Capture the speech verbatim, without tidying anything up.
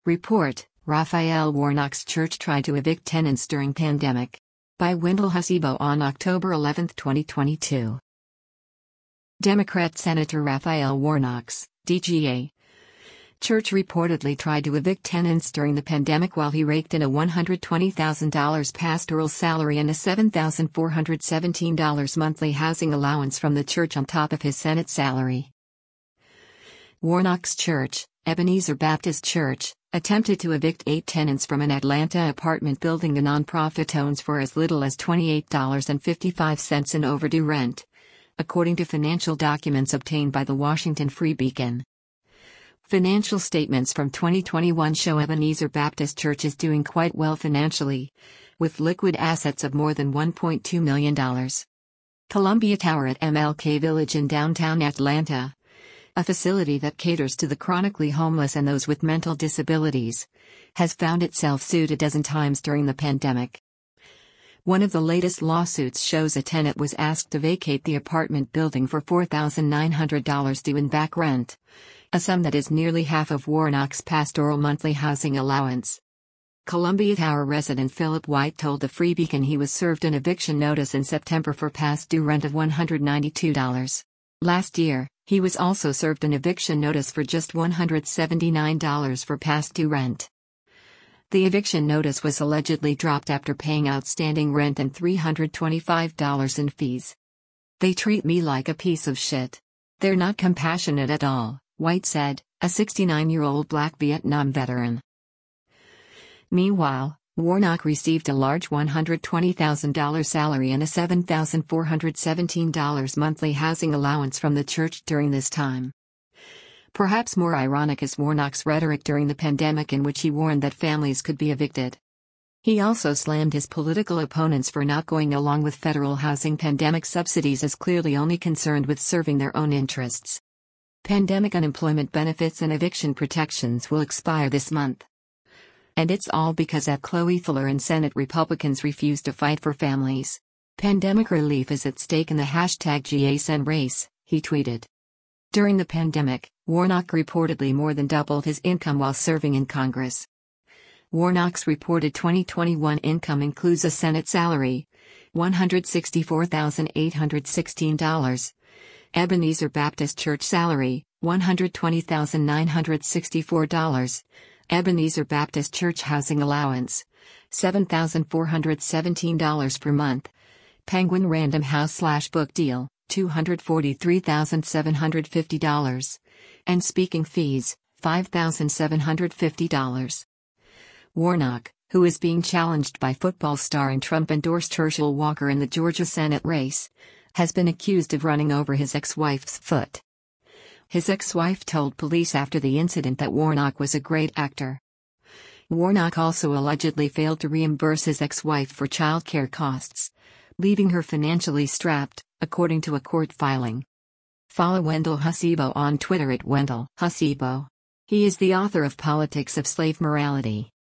Report: Raphael Warnock's church tried to evict tenants during pandemic. By Wendell Hasibo on October eleventh, twenty twenty-two. Democrat Senator Raphael Warnock's D G A church reportedly tried to evict tenants during the pandemic while he raked in a one hundred twenty thousand dollars pastoral salary and a seven thousand four hundred seventeen dollars monthly housing allowance from the church on top of his Senate salary. Warnock's church, Ebenezer Baptist Church, attempted to evict eight tenants from an Atlanta apartment building the nonprofit owns for as little as twenty-eight dollars and fifty-five cents in overdue rent, according to financial documents obtained by the Washington Free Beacon. Financial statements from twenty twenty-one show Ebenezer Baptist Church is doing quite well financially, with liquid assets of more than one point two million dollars. Columbia Tower at M L K Village in downtown Atlanta, a facility that caters to the chronically homeless and those with mental disabilities, has found itself sued a dozen times during the pandemic. One of the latest lawsuits shows a tenant was asked to vacate the apartment building for four thousand nine hundred dollars due in back rent, a sum that is nearly half of Warnock's pastoral monthly housing allowance. Columbia Tower resident Philip White told the Free Beacon he was served an eviction notice in September for past due rent of one hundred ninety-two dollars. Last year, he was also served an eviction notice for just one hundred seventy-nine dollars for past due rent. The eviction notice was allegedly dropped after paying outstanding rent and three hundred twenty-five dollars in fees. "They treat me like a piece of shit. They're not compassionate at all," White said, a sixty-nine-year-old Black Vietnam veteran. Meanwhile, Warnock received a large one hundred twenty thousand dollars salary and a seven thousand four hundred seventeen dollars monthly housing allowance from the church during this time. Perhaps more ironic is Warnock's rhetoric during the pandemic, in which he warned that families could be evicted. He also slammed his political opponents for not going along with federal housing pandemic subsidies as clearly only concerned with serving their own interests. Pandemic unemployment benefits and eviction protections will expire this month. And it's all because at Chloe Fuller and Senate Republicans refuse to fight for families. "Pandemic relief is at stake in the hashtag G A Sen race," he tweeted. During the pandemic, Warnock reportedly more than doubled his income while serving in Congress. Warnock's reported twenty twenty-one income includes a Senate salary, one hundred sixty-four thousand eight hundred sixteen dollars, Ebenezer Baptist Church salary, one hundred twenty thousand nine hundred sixty-four dollars, Ebenezer Baptist Church housing allowance, seven thousand four hundred seventeen dollars per month, Penguin Random House slash book deal, two hundred forty-three thousand seven hundred fifty dollars, and speaking fees, five thousand seven hundred fifty dollars. Warnock, who is being challenged by football star and Trump-endorsed Herschel Walker in the Georgia Senate race, has been accused of running over his ex-wife's foot. His ex-wife told police after the incident that Warnock was a great actor. Warnock also allegedly failed to reimburse his ex-wife for childcare costs, leaving her financially strapped, according to a court filing. Follow Wendell Hasibo on Twitter at Wendell Hasibo. He is the author of Politics of Slave Morality.